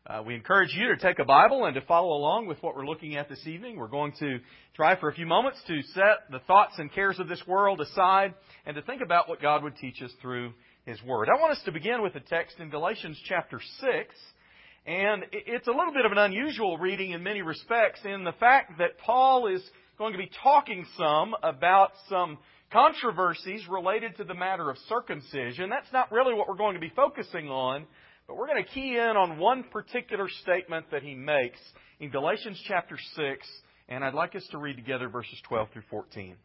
We encourage you to take a Bible and to follow along with what we're looking at this evening. We're going to try for a few moments to set the thoughts and cares of this world aside and to think about what God would teach us through His Word. I want us to begin with a text in Galatians chapter 6. And it's a little bit of an unusual reading in many respects in the fact that Paul is going to be talking some about some controversies related to the matter of circumcision. That's not really what we're going to be focusing on. But we're going to key in on one particular statement that he makes in Galatians chapter 6, and I'd like us to read together verses 12 through 14.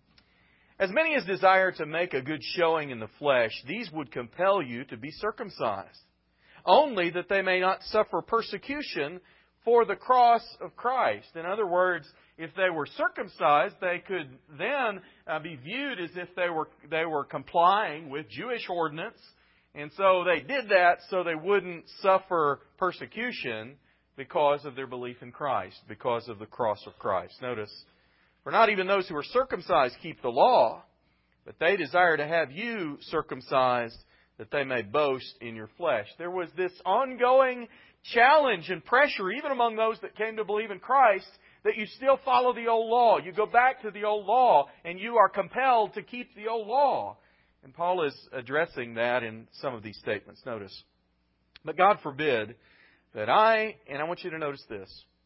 As many as desire to make a good showing in the flesh, these would compel you to be circumcised, only that they may not suffer persecution for the cross of Christ. In other words, if they were circumcised, they could then be viewed as if they were complying with Jewish ordinance. And so they did that so they wouldn't suffer persecution because of their belief in Christ, because of the cross of Christ. Notice, for not even those who are circumcised keep the law, but they desire to have you circumcised that they may boast in your flesh. There was this ongoing challenge and pressure, even among those that came to believe in Christ, that you still follow the old law. You go back to the old law, and you are compelled to keep the old law. And Paul is addressing that in some of these statements. Notice, but God forbid that I want you to notice this,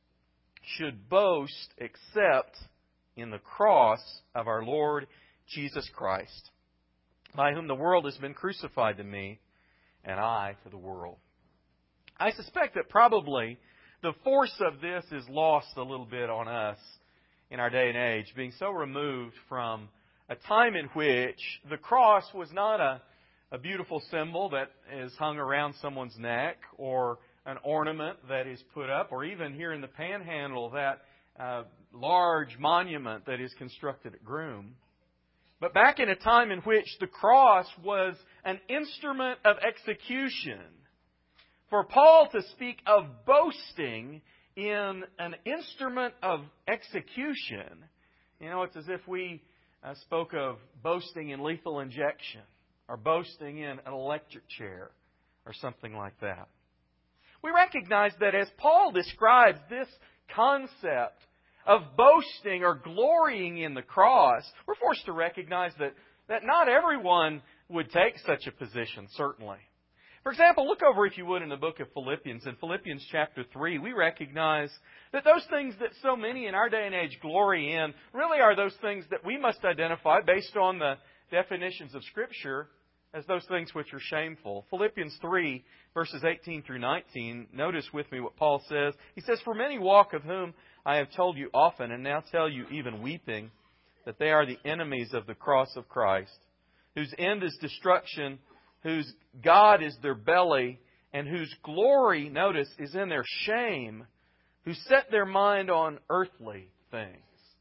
should boast except in the cross of our Lord Jesus Christ, by whom the world has been crucified to me, and I to the world. I suspect that probably the force of this is lost a little bit on us in our day and age, being so removed from a time in which the cross was not a beautiful symbol that is hung around someone's neck or an ornament that is put up, or even here in the Panhandle, that large monument that is constructed at Groom. But back in a time in which the cross was an instrument of execution, for Paul to speak of boasting in an instrument of execution, it's as if we spoke of boasting in lethal injection or boasting in an electric chair or something like that. We recognize that as Paul describes this concept of boasting or glorying in the cross, we're forced to recognize that not everyone would take such a position, certainly. For example, look over, if you would, in the book of Philippians. In Philippians chapter 3, we recognize that those things that so many in our day and age glory in really are those things that we must identify based on the definitions of Scripture as those things which are shameful. Philippians 3, verses 18 through 19, notice with me what Paul says. He says, "For many walk, of whom I have told you often, and now tell you even weeping, that they are the enemies of the cross of Christ, whose end is destruction, whose God is their belly, and whose glory, notice, is in their shame, who set their mind on earthly things."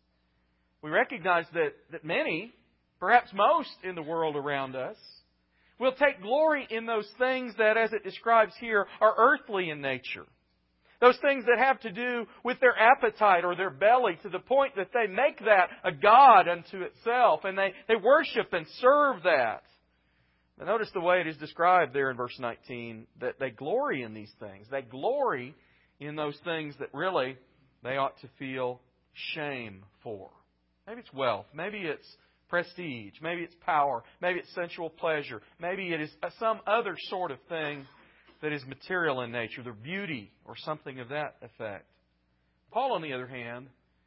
We recognize that many, perhaps most in the world around us, will take glory in those things that, as it describes here, are earthly in nature. Those things that have to do with their appetite or their belly, to the point that they make that a god unto itself, and they worship and serve that. Now notice the way it is described there in verse 19, that they glory in these things. They glory in those things that really they ought to feel shame for. Maybe it's wealth. Maybe it's prestige. Maybe it's power. Maybe it's sensual pleasure. Maybe it is some other sort of thing that is material in nature, their beauty or something of that effect. Paul, on the other hand,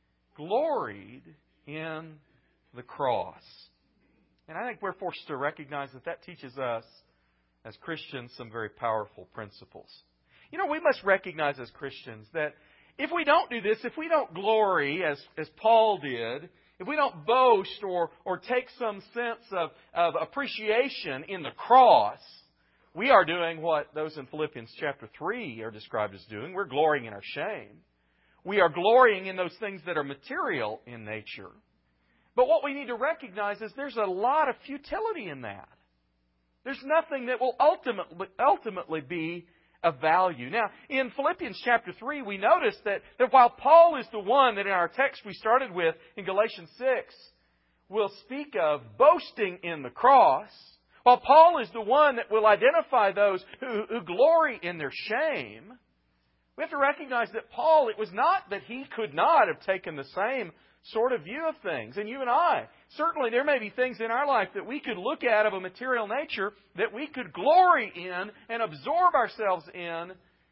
gloried in the cross. And I think we're forced to recognize that teaches us, as Christians, some very powerful principles. We must recognize as Christians that if we don't do this, if we don't glory, as Paul did, if we don't boast or take some sense of appreciation in the cross, we are doing what those in Philippians chapter 3 are described as doing. We're glorying in our shame. We are glorying in those things that are material in nature. But what we need to recognize is there's a lot of futility in that. There's nothing that will ultimately be of value. Now, in Philippians chapter 3, we notice that while Paul is the one that in our text we started with in Galatians 6 will speak of boasting in the cross, while Paul is the one that will identify those who glory in their shame, We have to recognize that Paul, it was not that he could not have taken the same sort of view of things. And you and I, certainly there may be things in our life that we could look at of a material nature that we could glory in and absorb ourselves in,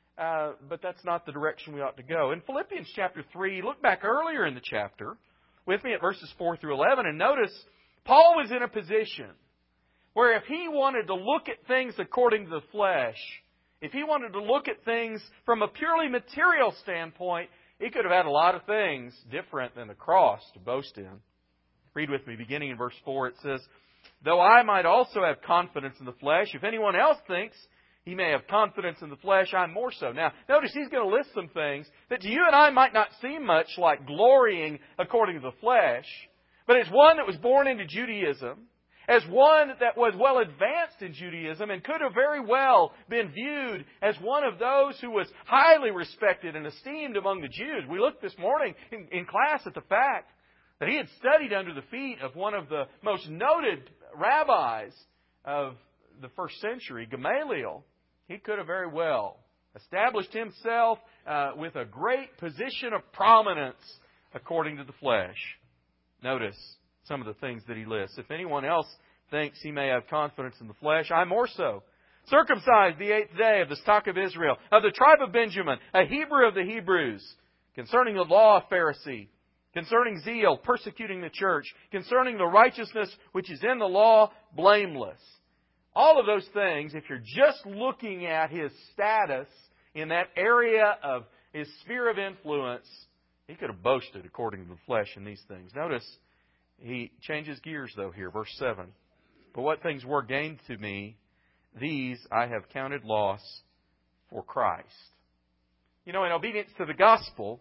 but that's not the direction we ought to go. In Philippians chapter 3, look back earlier in the chapter with me at verses 4 through 11 and notice Paul was in a position where if he wanted to look at things according to the flesh, if he wanted to look at things from a purely material standpoint, he could have had a lot of things different than the cross to boast in. Read with me, beginning in verse 4, it says, "Though I might also have confidence in the flesh, if anyone else thinks he may have confidence in the flesh, I'm more so." Now, notice he's going to list some things that to you and I might not seem much like glorying according to the flesh, but as one that was born into Judaism, as one that was well advanced in Judaism and could have very well been viewed as one of those who was highly respected and esteemed among the Jews. We looked this morning in class at the fact that he had studied under the feet of one of the most noted rabbis of the first century, Gamaliel. He could have very well established himself with a great position of prominence according to the flesh. Notice some of the things that he lists. If anyone else thinks he may have confidence in the flesh, I more so. Circumcised the 8th day of the stock of Israel, of the tribe of Benjamin, a Hebrew of the Hebrews, concerning the law, a Pharisee, concerning zeal, persecuting the church, concerning the righteousness which is in the law, blameless. All of those things, if you're just looking at his status in that area of his sphere of influence, he could have boasted according to the flesh in these things. Notice, he changes gears, though, here. Verse 7. "But what things were gained to me, these I have counted loss for Christ." You know, in obedience to the gospel,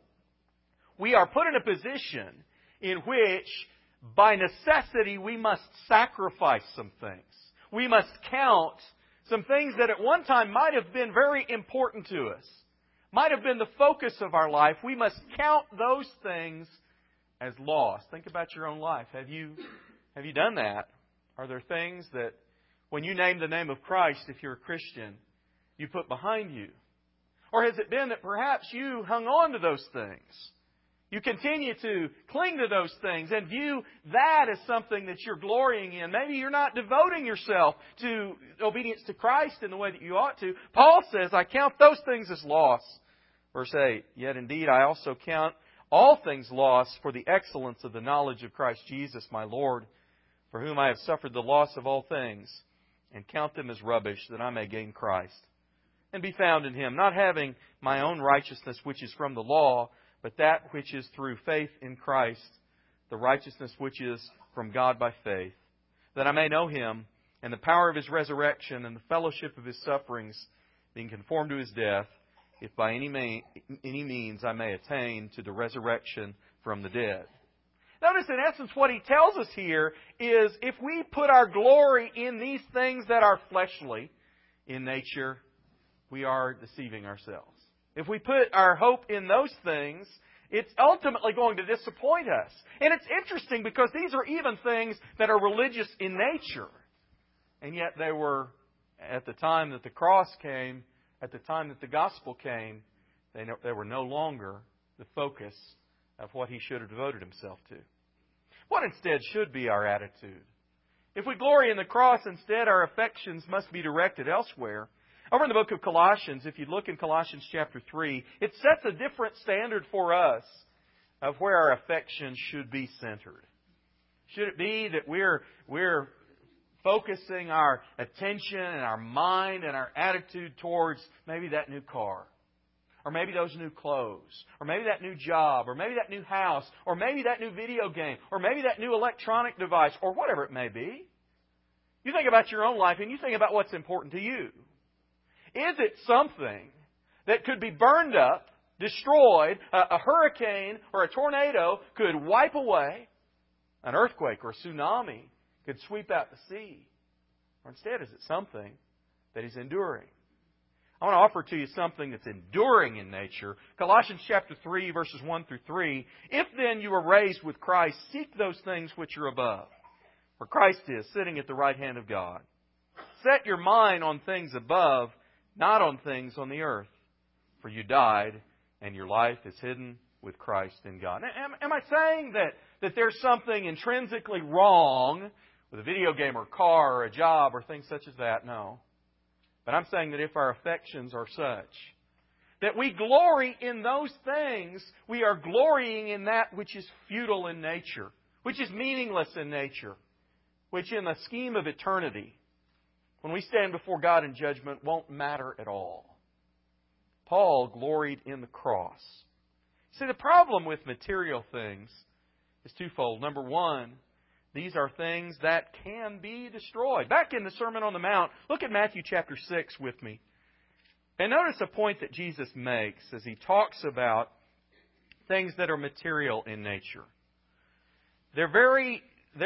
we are put in a position in which, by necessity, we must sacrifice some things. We must count some things that at one time might have been very important to us, might have been the focus of our life. We must count those things as lost. Think about your own life. Have you done that? Are there things that when you name the name of Christ, if you're a Christian, you put behind you? Or has it been that perhaps you hung on to those things? You continue to cling to those things and view that as something that you're glorying in. Maybe you're not devoting yourself to obedience to Christ in the way that you ought to. Paul says, "I count those things as loss." Verse 8, "Yet indeed I also count all things lost for the excellence of the knowledge of Christ Jesus my Lord, for whom I have suffered the loss of all things, and count them as rubbish, that I may gain Christ, and be found in Him, not having my own righteousness which is from the law, but that which is through faith in Christ, the righteousness which is from God by faith, that I may know Him, and the power of His resurrection, and the fellowship of His sufferings, being conformed to His death, if by any means I may attain to the resurrection from the dead." Notice, in essence, what he tells us here is if we put our glory in these things that are fleshly in nature, we are deceiving ourselves. If we put our hope in those things, it's ultimately going to disappoint us. And it's interesting because these are even things that are religious in nature. And yet they were, at the time that the cross came, at the time that the gospel came, they were no longer the focus of what he should have devoted himself to. What instead should be our attitude? If we glory in the cross, instead our affections must be directed elsewhere. Over in the book of Colossians, if you look in Colossians chapter 3, it sets a different standard for us of where our affections should be centered. Should it be that we're focusing our attention and our mind and our attitude towards maybe that new car, or maybe those new clothes, or maybe that new job, or maybe that new house, or maybe that new video game, or maybe that new electronic device, or whatever it may be? You think about your own life and you think about what's important to you. Is it something that could be burned up, destroyed, a hurricane or a tornado could wipe away, an earthquake or a tsunami could sweep out the sea? Or instead, is it something that is enduring? I want to offer to you something that's enduring in nature. Colossians chapter 3, verses 1 through 3. "If then you were raised with Christ, seek those things which are above, where Christ is, sitting at the right hand of God. Set your mind on things above, not on things on the earth. For you died, and your life is hidden with Christ in God. Now, am I saying that there's something intrinsically wrong with a video game or a car or a job or things such as that? No. But I'm saying that if our affections are such that we glory in those things, we are glorying in that which is futile in nature, which is meaningless in nature, which in the scheme of eternity, when we stand before God in judgment, won't matter at all. Paul gloried in the cross. See, the problem with material things is twofold. Number one, these are things that can be destroyed. Back in the Sermon on the Mount, look at Matthew chapter 6 with me. And notice a point that Jesus makes as He talks about things that are material in nature. Their very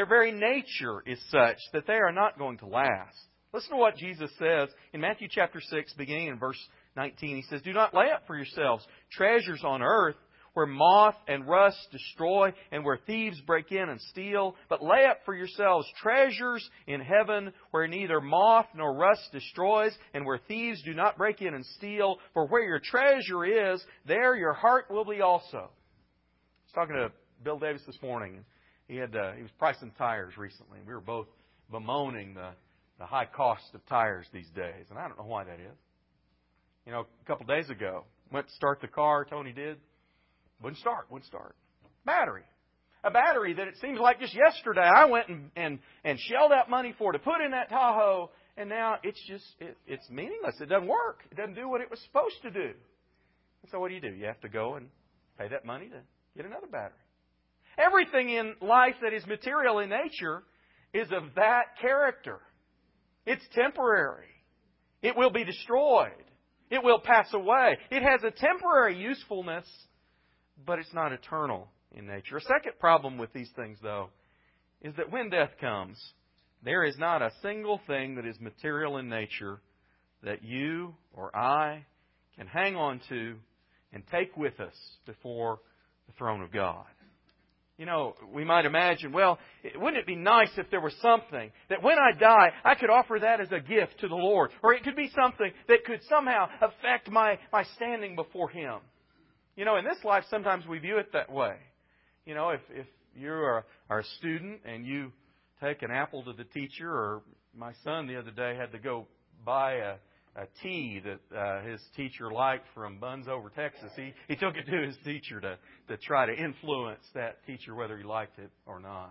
nature is such that they are not going to last. Listen to what Jesus says in Matthew chapter 6, beginning in verse 19. He says, "Do not lay up for yourselves treasures on earth, where moth and rust destroy, and where thieves break in and steal. But lay up for yourselves treasures in heaven, where neither moth nor rust destroys, and where thieves do not break in and steal. For where your treasure is, there your heart will be also." I was talking to Bill Davis this morning. He was pricing tires recently. We were both bemoaning the high cost of tires these days, and I don't know why that is. You know, a couple days ago, went to start the car. Tony did. Wouldn't start. Battery. A battery that it seems like just yesterday I went and shelled out money for to put in that Tahoe, and now it's meaningless. It doesn't work. It doesn't do what it was supposed to do. And so what do? You have to go and pay that money to get another battery. Everything in life that is material in nature is of that character. It's temporary. It will be destroyed. It will pass away. It has a temporary usefulness, but it's not eternal in nature. A second problem with these things, though, is that when death comes, there is not a single thing that is material in nature that you or I can hang on to and take with us before the throne of God. You know, we might imagine, well, wouldn't it be nice if there was something that when I die, I could offer that as a gift to the Lord? Or it could be something that could somehow affect my standing before Him. You know, in this life, sometimes we view it that way. You know, if you are a student and you take an apple to the teacher, or my son the other day had to go buy a tea that his teacher liked from Buns Over, Texas. He took it to his teacher to try to influence that teacher whether he liked it or not.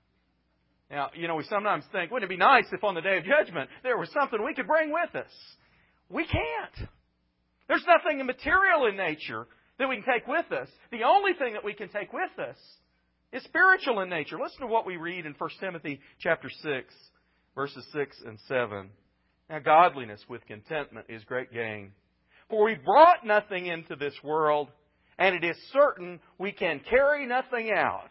Now, you know, we sometimes think, wouldn't it be nice if on the day of judgment there was something we could bring with us? We can't. There's nothing material in nature that we can take with us. The only thing that we can take with us is spiritual in nature. Listen to what we read in 1 Timothy chapter 6, verses 6 and 7. Now, godliness with contentment is great gain. For we brought nothing into this world, and it is certain we can carry nothing out.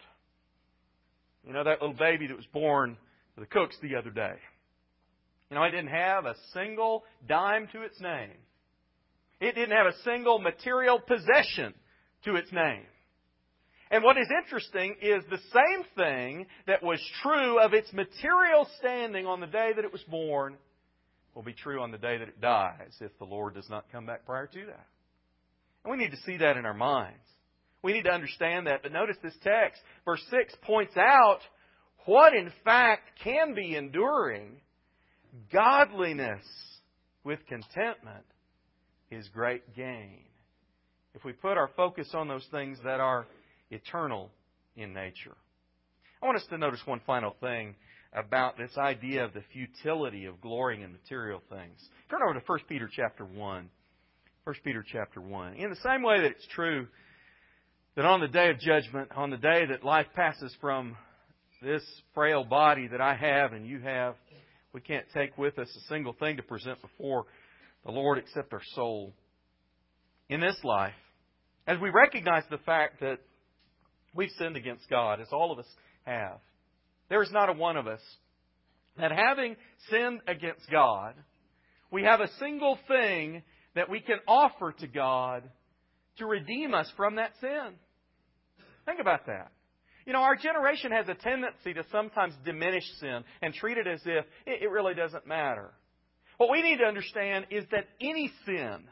You know, that little baby that was born to the cooks the other day. You know, it didn't have a single dime to its name. It didn't have a single material possession to its name. And what is interesting is the same thing that was true of its material standing on the day that it was born will be true on the day that it dies if the Lord does not come back prior to that. And we need to see that in our minds. We need to understand that. But notice this text, verse 6, points out what in fact can be enduring. Godliness with contentment is great gain. If we put our focus on those things that are eternal in nature. I want us to notice one final thing about this idea of the futility of glorying in material things. Turn over to 1 Peter chapter 1. 1 Peter chapter 1. In the same way that it's true that on the day of judgment, on the day that life passes from this frail body that I have and you have, we can't take with us a single thing to present before the Lord except our soul. In this life, as we recognize the fact that we've sinned against God, as all of us have, there is not a one of us that having sinned against God, we have a single thing that we can offer to God to redeem us from that sin. Think about that. You know, our generation has a tendency to sometimes diminish sin and treat it as if it really doesn't matter. What we need to understand is that any sin,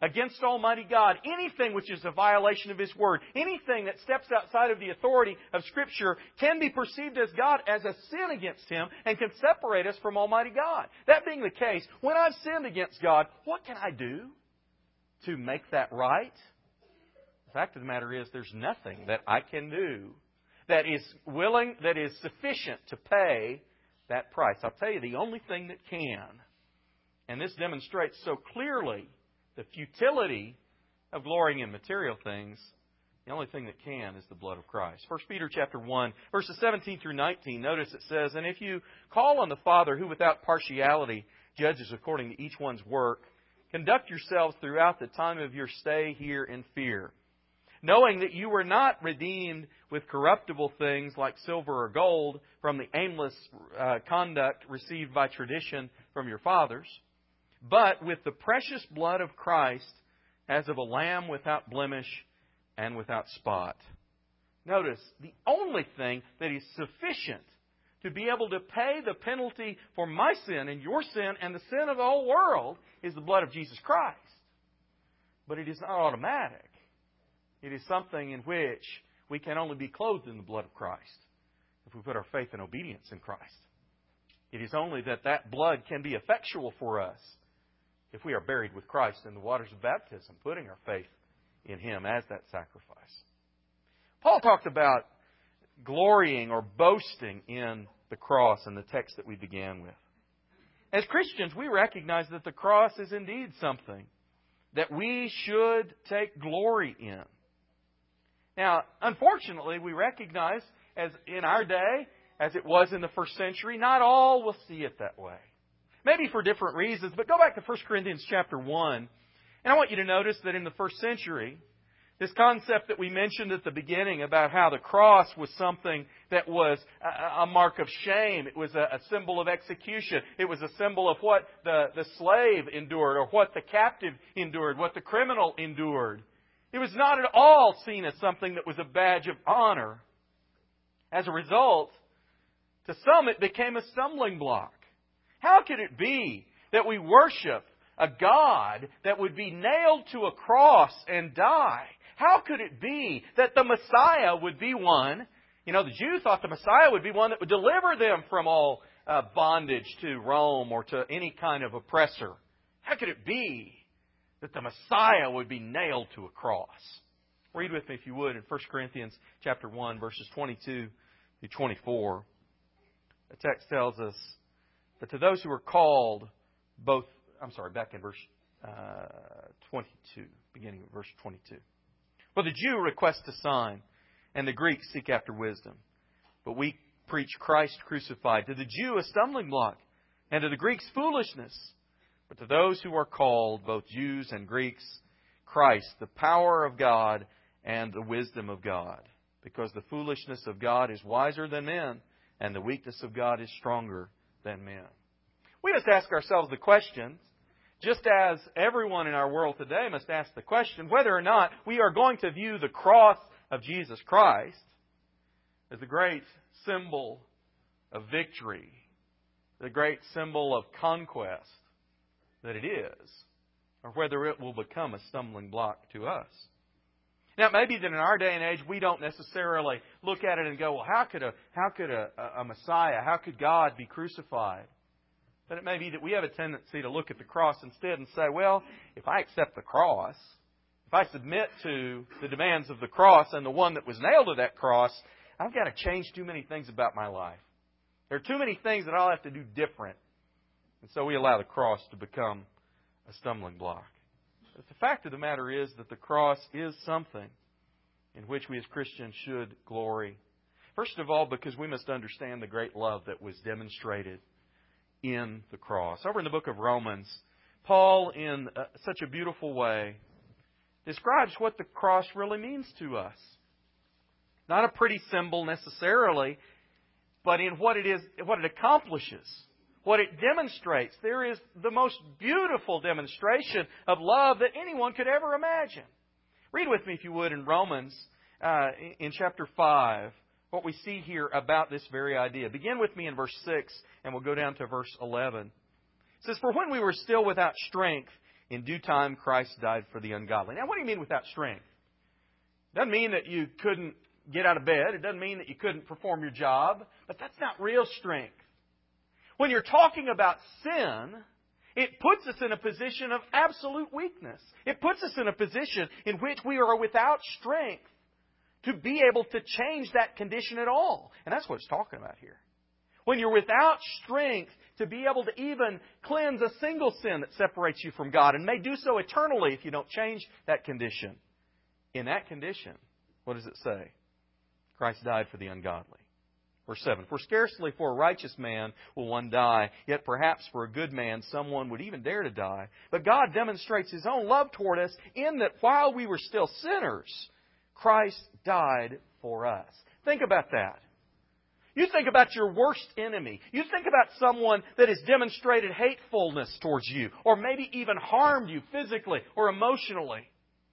against Almighty God, anything which is a violation of His Word, anything that steps outside of the authority of Scripture can be perceived as God as a sin against Him and can separate us from Almighty God. That being the case, when I've sinned against God, what can I do to make that right? The fact of the matter is, there's nothing that I can do that is sufficient to pay that price. I'll tell you the only thing that can, and this demonstrates so clearly the futility of glorying in material things, the only thing that can is the blood of Christ. 1 Peter chapter 1, verses 17 through 19, notice it says, "And if you call on the Father who without partiality judges according to each one's work, conduct yourselves throughout the time of your stay here in fear, knowing that you were not redeemed with corruptible things like silver or gold from the aimless conduct received by tradition from your fathers, but with the precious blood of Christ as of a lamb without blemish and without spot." Notice, the only thing that is sufficient to be able to pay the penalty for my sin and your sin and the sin of the whole world is the blood of Jesus Christ. But it is not automatic. It is something in which we can only be clothed in the blood of Christ if we put our faith and obedience in Christ. It is only that blood can be effectual for us if we are buried with Christ in the waters of baptism, putting our faith in Him as that sacrifice. Paul talked about glorying or boasting in the cross in the text that we began with. As Christians, we recognize that the cross is indeed something that we should take glory in. Now, unfortunately, we recognize, as in our day, as it was in the first century, not all will see it that way. Maybe for different reasons, but go back to 1 Corinthians chapter 1, and I want you to notice that in the first century, this concept that we mentioned at the beginning about how the cross was something that was a mark of shame. It was a symbol of execution. It was a symbol of what the slave endured, or what the captive endured, what the criminal endured. It was not at all seen as something that was a badge of honor. As a result, to some it became a stumbling block. How could it be that we worship a God that would be nailed to a cross and die? How could it be that the Messiah would be one? You know, the Jew thought the Messiah would be one that would deliver them from all bondage to Rome or to any kind of oppressor. How could it be that the Messiah would be nailed to a cross? Read with me, if you would, in 1 Corinthians chapter 1, verses 22 through 24. The text tells us that to those who are called, back in verse 22, beginning of verse 22. "For the Jew requests a sign, and the Greeks seek after wisdom. But we preach Christ crucified. To the Jew a stumbling block, and to the Greeks foolishness. But to those who are called, both Jews and Greeks, Christ, the power of God and the wisdom of God. Because the foolishness of God is wiser than men, and the weakness of God is stronger than men." We must ask ourselves the question, just as everyone in our world today must ask the question, whether or not we are going to view the cross of Jesus Christ as the great symbol of victory, the great symbol of conquest that it is, or whether it will become a stumbling block to us. Now, it may be that in our day and age we don't necessarily look at it and go, well, how could a Messiah, how could God be crucified? But it may be that we have a tendency to look at the cross instead and say, well, if I accept the cross, if I submit to the demands of the cross and the one that was nailed to that cross, I've got to change too many things about my life. There are too many things that I'll have to do different. And so we allow the cross to become a stumbling block. But the fact of the matter is that the cross is something in which we as Christians should glory. First of all, because we must understand the great love that was demonstrated in the cross. Over in the book of Romans, Paul, in such a beautiful way, describes what the cross really means to us. Not a pretty symbol necessarily, but in what it accomplishes, what it demonstrates. There is the most beautiful demonstration of love that anyone could ever imagine. Read with me, if you would, in Romans, in chapter 5, what we see here about this very idea. Begin with me in verse 6, and we'll go down to verse 11. It says, "For when we were still without strength, in due time Christ died for the ungodly. Now, what do you mean without strength? It doesn't mean that you couldn't get out of bed. It doesn't mean that you couldn't perform your job. But that's not real strength. When you're talking about sin, it puts us in a position of absolute weakness. It puts us in a position in which we are without strength to be able to change that condition at all. And that's what it's talking about here. When you're without strength to be able to even cleanse a single sin that separates you from God, and may do so eternally if you don't change that condition. In that condition, what does it say? Christ died for the ungodly. Verse 7, for scarcely for a righteous man will one die, yet perhaps for a good man someone would even dare to die. But God demonstrates His own love toward us in that while we were still sinners, Christ died for us. Think about that. You think about your worst enemy. You think about someone that has demonstrated hatefulness towards you, or maybe even harmed you physically or emotionally.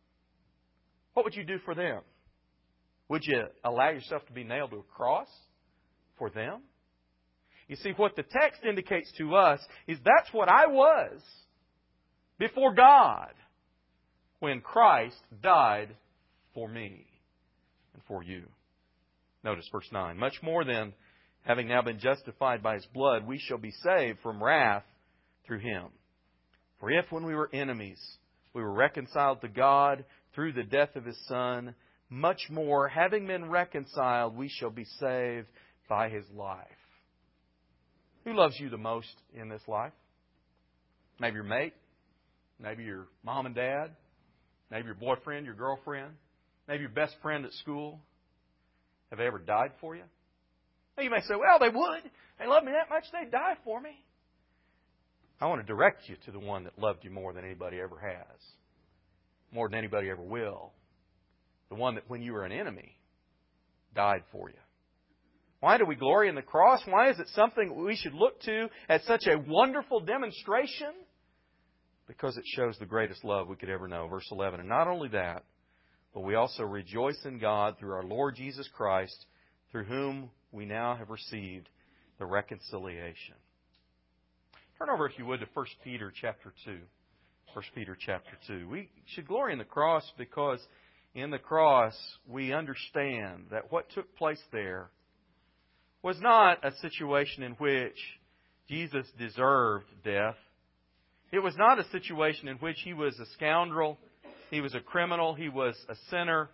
What would you do for them? Would you allow yourself to be nailed to a cross for them? You see, what the text indicates to us is that's what I was before God when Christ died for me and for you. Notice verse 9. Much more than, having now been justified by His blood, we shall be saved from wrath through Him. For if when we were enemies, we were reconciled to God through the death of His Son, much more, having been reconciled, we shall be saved by His life. Who loves you the most in this life? Maybe your mate, maybe your mom and dad, maybe your boyfriend, your girlfriend, maybe your best friend at school. Have they ever died for you? Now you may say, well, they would. They love me that much, they'd die for me. I want to direct you to the one that loved you more than anybody ever has. More than anybody ever will. The one that when you were an enemy, died for you. Why do we glory in the cross? Why is it something we should look to as such a wonderful demonstration? Because it shows the greatest love we could ever know. Verse 11, and not only that, but we also rejoice in God through our Lord Jesus Christ, through whom we now have received the reconciliation. Turn over, if you would, to 1 Peter chapter 2. 1 Peter chapter 2. We should glory in the cross because in the cross we understand that what took place there was not a situation in which Jesus deserved death. It was not a situation in which He was a scoundrel, He was a criminal, He was a sinner,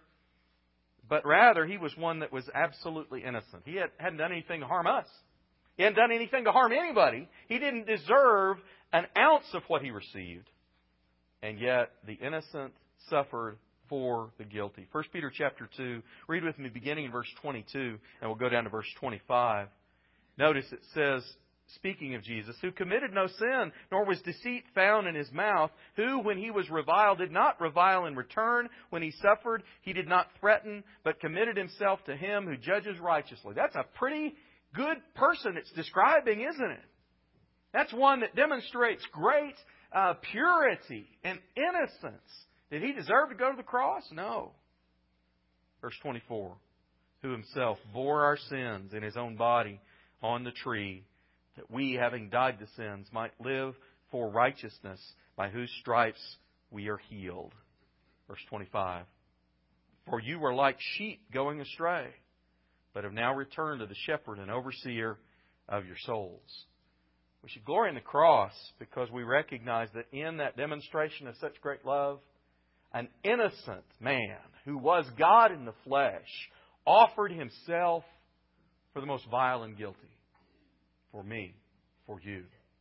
but rather He was one that was absolutely innocent. He hadn't done anything to harm us. He hadn't done anything to harm anybody. He didn't deserve an ounce of what He received. And yet the innocent suffered for the guilty. 1 Peter chapter 2, read with me beginning in verse 22, and we'll go down to verse 25. Notice it says, speaking of Jesus, who committed no sin, nor was deceit found in His mouth, who, when He was reviled, did not revile in return. When He suffered, He did not threaten, but committed Himself to Him who judges righteously. That's a pretty good person it's describing, isn't it? That's one that demonstrates great purity and innocence. Did He deserve to go to the cross? No. Verse 24, who Himself bore our sins in His own body on the tree, that we, having died to sins, might live for righteousness, by whose stripes we are healed. Verse 25, for you were like sheep going astray, but have now returned to the shepherd and overseer of your souls. We should glory in the cross because we recognize that in that demonstration of such great love, an innocent man who was God in the flesh offered Himself for the most vile and guilty. For me, for you,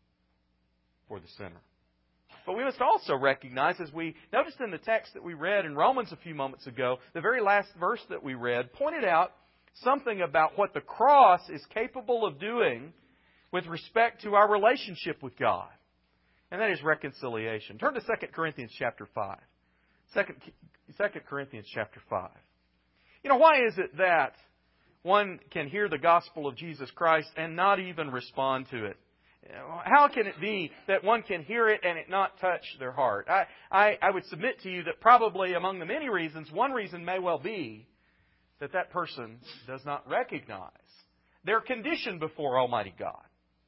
for the sinner. But we must also recognize, as we noticed in the text that we read in Romans a few moments ago, the very last verse that we read pointed out something about what the cross is capable of doing with respect to our relationship with God. And that is reconciliation. Turn to 2 Corinthians chapter 5. 2 Corinthians chapter 5. You know, why is it that one can hear the gospel of Jesus Christ and not even respond to it? How can it be that one can hear it and it not touch their heart? I would submit to you that probably among the many reasons, one reason may well be that that person does not recognize their condition before Almighty God.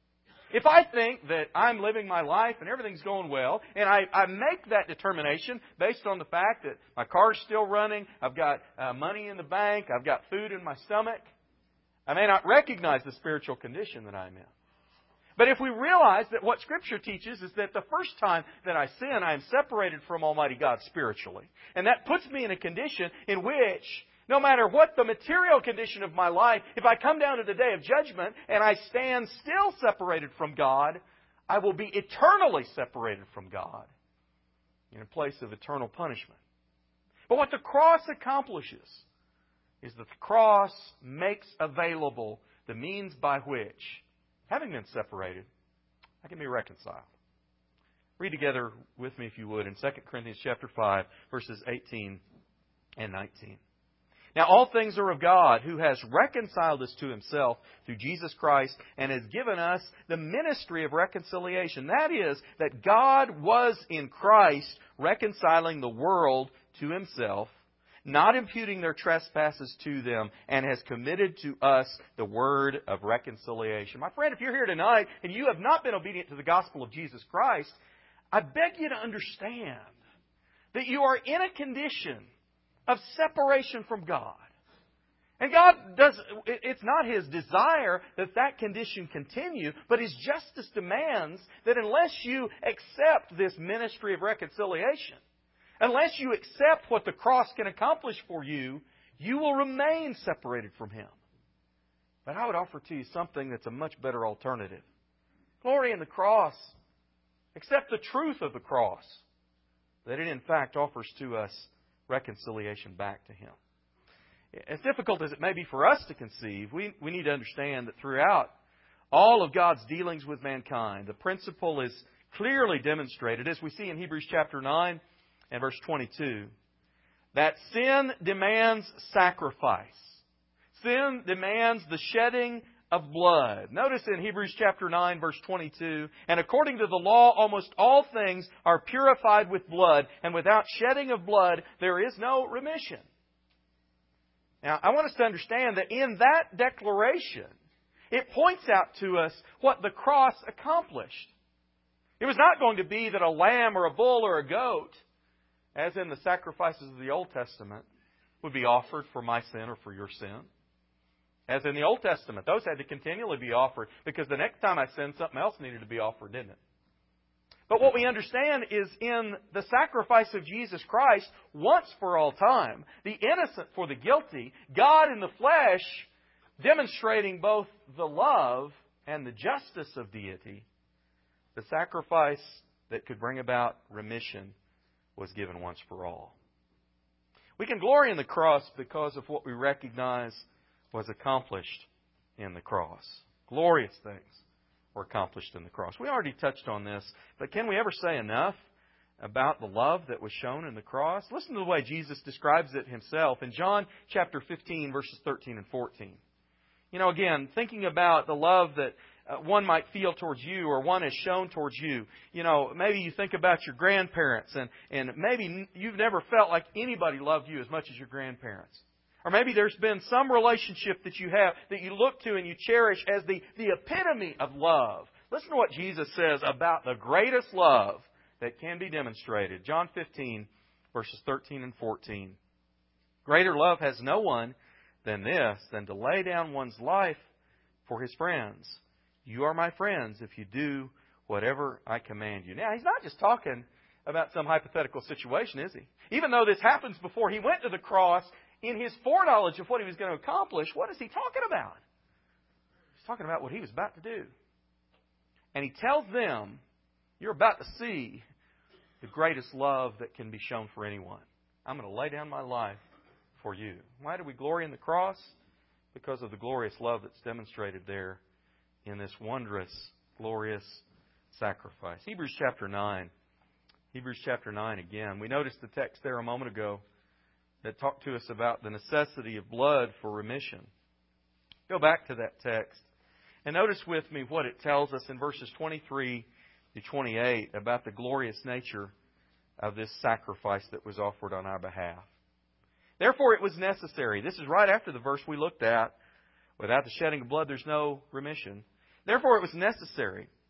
If I think that I'm living my life and everything's going well, and I make that determination based on the fact that my car's still running, I've got money in the bank, I've got food in my stomach, I may not recognize the spiritual condition that I'm in. But if we realize that what Scripture teaches is that the first time that I sin, I am separated from Almighty God spiritually. And that puts me in a condition in which, no matter what the material condition of my life, if I come down to the day of judgment and I stand still separated from God, I will be eternally separated from God in a place of eternal punishment. But what the cross accomplishes is that the cross makes available the means by which, having been separated, I can be reconciled. Read together with me, if you would, in 2 Corinthians chapter 5, verses 18 and 19. Now all things are of God, who has reconciled us to Himself through Jesus Christ and has given us the ministry of reconciliation. That is, that God was in Christ reconciling the world to Himself, not imputing their trespasses to them, and has committed to us the word of reconciliation. My friend, if you're here tonight and you have not been obedient to the gospel of Jesus Christ, I beg you to understand that you are in a condition of separation from God. And God it's not His desire that that condition continue, but His justice demands that unless you accept this ministry of reconciliation, unless you accept what the cross can accomplish for you, you will remain separated from Him. But I would offer to you something that's a much better alternative. Glory in the cross. Accept the truth of the cross, that it in fact offers to us reconciliation back to Him. As difficult as it may be for us to conceive, we need to understand that throughout all of God's dealings with mankind, the principle is clearly demonstrated, as we see in Hebrews chapter 9 and verse 22, that sin demands sacrifice. Sin demands the shedding of blood. Notice in Hebrews chapter 9, verse 22, and according to the law, almost all things are purified with blood, and without shedding of blood, there is no remission. Now, I want us to understand that in that declaration, it points out to us what the cross accomplished. It was not going to be that a lamb or a bull or a goat, as in the sacrifices of the Old Testament, would be offered for my sin or for your sin. As in the Old Testament, those had to continually be offered because the next time I sinned, something else needed to be offered, didn't it? But what we understand is in the sacrifice of Jesus Christ, once for all time, the innocent for the guilty, God in the flesh, demonstrating both the love and the justice of deity, the sacrifice that could bring about remission was given once for all. We can glory in the cross because of what we recognize was accomplished in the cross. Glorious things were accomplished in the cross. We already touched on this, but can we ever say enough about the love that was shown in the cross? Listen to the way Jesus describes it Himself in John chapter 15, verses 13 and 14. You know, again, thinking about the love that one might feel towards you or one has shown towards you. You know, maybe you think about your grandparents and maybe you've never felt like anybody loved you as much as your grandparents. Or maybe there's been some relationship that you have that you look to and you cherish as the epitome of love. Listen to what Jesus says about the greatest love that can be demonstrated. John 15, verses 13 and 14. Greater love has no one than this, than to lay down one's life for his friends. You are my friends if you do whatever I command you. Now, He's not just talking about some hypothetical situation, is He? Even though this happens before He went to the cross, in His foreknowledge of what He was going to accomplish, what is He talking about? He's talking about what He was about to do. And He tells them, you're about to see the greatest love that can be shown for anyone. I'm going to lay down my life for you. Why do we glory in the cross? Because of the glorious love that's demonstrated there in this wondrous, glorious sacrifice. Hebrews chapter 9. Hebrews chapter 9 again. We noticed the text there a moment ago that talked to us about the necessity of blood for remission. Go back to that text and notice with me what it tells us in verses 23 to 28 about the glorious nature of this sacrifice that was offered on our behalf. Therefore it was necessary. This is right after the verse we looked at. Without the shedding of blood, there's no remission. Therefore it was necessary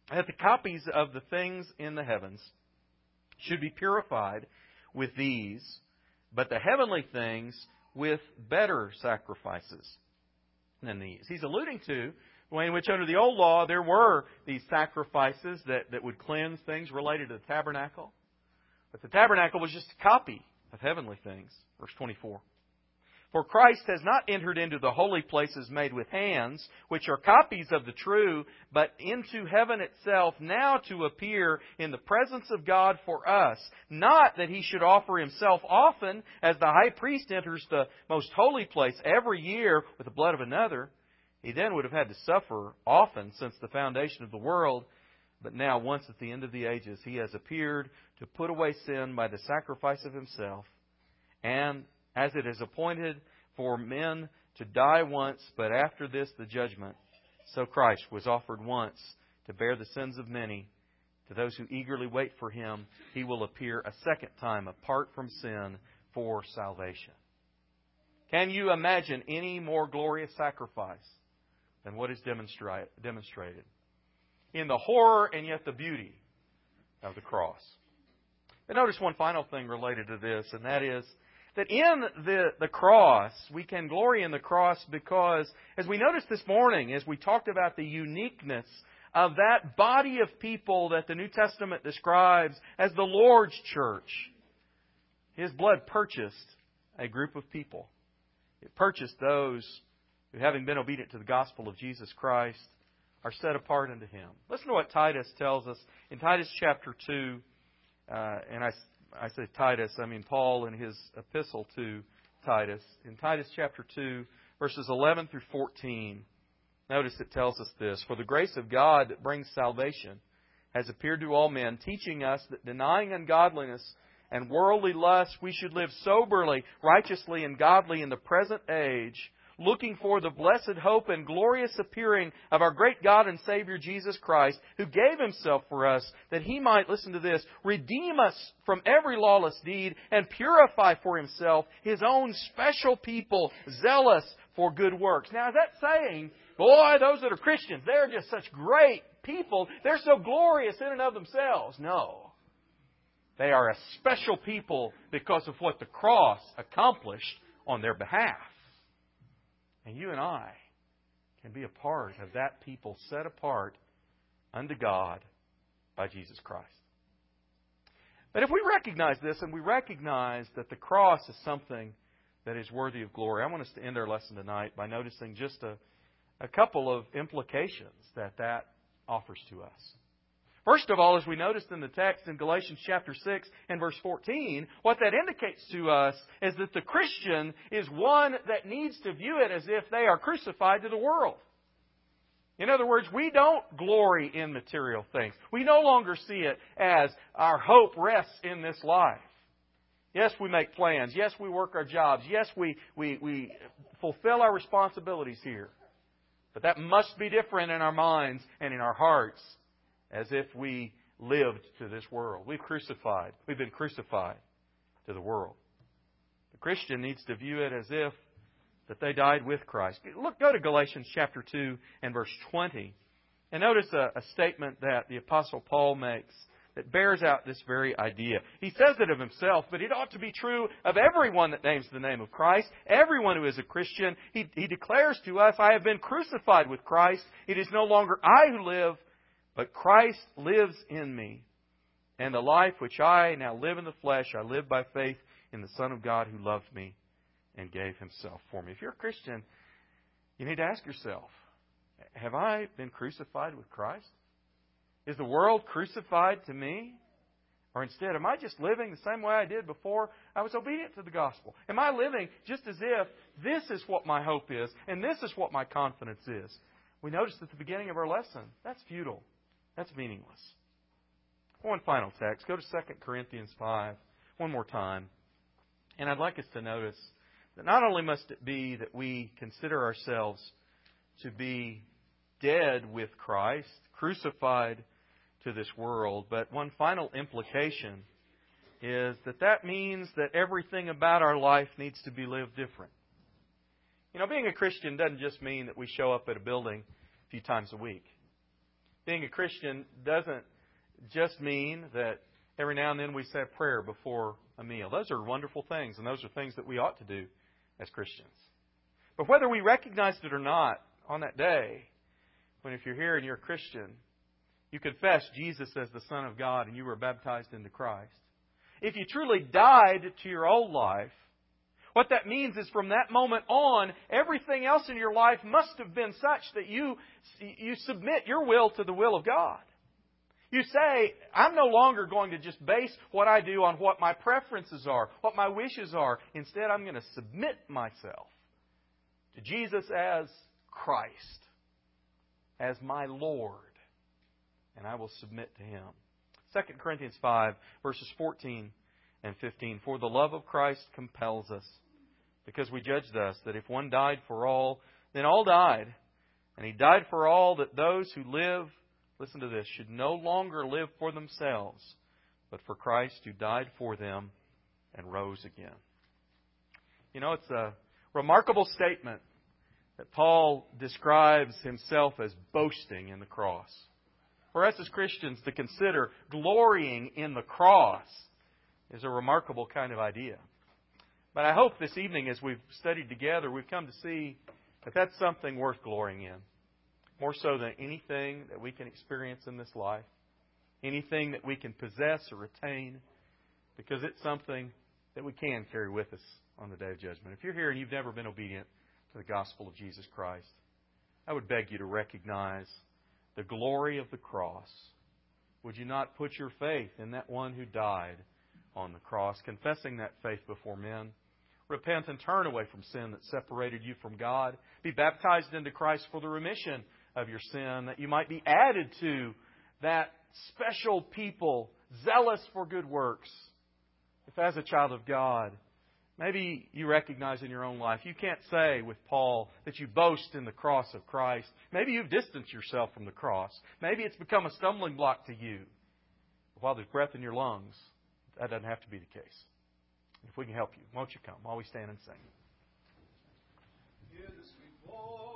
that the copies of the things in the heavens should be purified with these, but the heavenly things with better sacrifices than these. He's alluding to the way in which under the old law there were these sacrifices that would cleanse things related to the tabernacle. But the tabernacle was just a copy of heavenly things. Verse 24. For Christ has not entered into the holy places made with hands, which are copies of the true, but into heaven itself, now to appear in the presence of God for us. Not that He should offer Himself often, as the high priest enters the most holy place every year with the blood of another. He then would have had to suffer often since the foundation of the world. But now, once at the end of the ages, He has appeared to put away sin by the sacrifice of Himself. And as it is appointed for men to die once, but after this the judgment, so Christ was offered once to bear the sins of many. To those who eagerly wait for Him, He will appear a second time apart from sin for salvation. Can you imagine any more glorious sacrifice than what is demonstrated in the horror and yet the beauty of the cross? And notice one final thing related to this, and that is that in the cross, we can glory in the cross because, as we noticed this morning, as we talked about the uniqueness of that body of people that the New Testament describes as the Lord's church, His blood purchased a group of people. It purchased those who, having been obedient to the gospel of Jesus Christ, are set apart unto Him. Listen to what Titus tells us in Titus chapter 2, and I say Titus, I mean Paul in his epistle to Titus. In Titus chapter 2, verses 11 through 14, notice it tells us this. For the grace of God that brings salvation has appeared to all men, teaching us that denying ungodliness and worldly lust, we should live soberly, righteously, and godly in the present age, looking for the blessed hope and glorious appearing of our great God and Savior Jesus Christ, who gave Himself for us, that He might, listen to this, redeem us from every lawless deed and purify for Himself His own special people, zealous for good works. Now, is that saying, boy, those that are Christians, they're just such great people, they're so glorious in and of themselves? No. They are a special people because of what the cross accomplished on their behalf. And you and I can be a part of that people set apart unto God by Jesus Christ. But if we recognize this, and we recognize that the cross is something that is worthy of glory, I want us to end our lesson tonight by noticing just a couple of implications that offers to us. First of all, as we noticed in the text in Galatians chapter 6 and verse 14, what that indicates to us is that the Christian is one that needs to view it as if they are crucified to the world. In other words, we don't glory in material things. We no longer see it as our hope rests in this life. Yes, we make plans. Yes, we work our jobs. Yes, we fulfill our responsibilities here. But that must be different in our minds and in our hearts, as if we lived to this world. We've been crucified to the world. The Christian needs to view it as if that they died with Christ. Go to Galatians chapter 2 and verse 20. And notice a statement that the Apostle Paul makes that bears out this very idea. He says it of himself, but it ought to be true of everyone that names the name of Christ, everyone who is a Christian. He declares to us, I have been crucified with Christ. It is no longer I who live, but Christ lives in me. And the life which I now live in the flesh, I live by faith in the Son of God who loved me and gave Himself for me. If you're a Christian, you need to ask yourself, have I been crucified with Christ? Is the world crucified to me? Or instead, am I just living the same way I did before I was obedient to the gospel? Am I living just as if this is what my hope is and this is what my confidence is? We noticed at the beginning of our lesson, that's futile. That's meaningless. One final text. Go to 2 Corinthians 5 one more time. And I'd like us to notice that not only must it be that we consider ourselves to be dead with Christ, crucified to this world, but one final implication is that means that everything about our life needs to be lived different. You know, being a Christian doesn't just mean that we show up at a building a few times a week. Being a Christian doesn't just mean that every now and then we say a prayer before a meal. Those are wonderful things, and those are things that we ought to do as Christians. But whether we recognized it or not on that day, when if you're here and you're a Christian, you confess Jesus as the Son of God and you were baptized into Christ. If you truly died to your old life, what that means is from that moment on, everything else in your life must have been such that you submit your will to the will of God. You say, I'm no longer going to just base what I do on what my preferences are, what my wishes are. Instead, I'm going to submit myself to Jesus as Christ, as my Lord, and I will submit to Him. 2 Corinthians 5, verses 14 and 15. For the love of Christ compels us, because we judge thus, that if one died for all, then all died. And He died for all, that those who live, listen to this, should no longer live for themselves, but for Christ who died for them and rose again. You know, it's a remarkable statement that Paul describes himself as boasting in the cross. For us as Christians to consider glorying in the cross is a remarkable kind of idea. But I hope this evening as we've studied together, we've come to see that that's something worth glorying in. More so than anything that we can experience in this life. Anything that we can possess or retain. Because it's something that we can carry with us on the Day of Judgment. If you're here and you've never been obedient to the gospel of Jesus Christ, I would beg you to recognize the glory of the cross. Would you not put your faith in that one who died on the cross, confessing that faith before men? Repent and turn away from sin that separated you from God. Be baptized into Christ for the remission of your sin, that you might be added to that special people, zealous for good works. If as a child of God, maybe you recognize in your own life, you can't say with Paul that you boast in the cross of Christ. Maybe you've distanced yourself from the cross. Maybe it's become a stumbling block to you. While there's breath in your lungs, that doesn't have to be the case. If we can help you, won't you come while we stand and sing? Hear the sweet voice.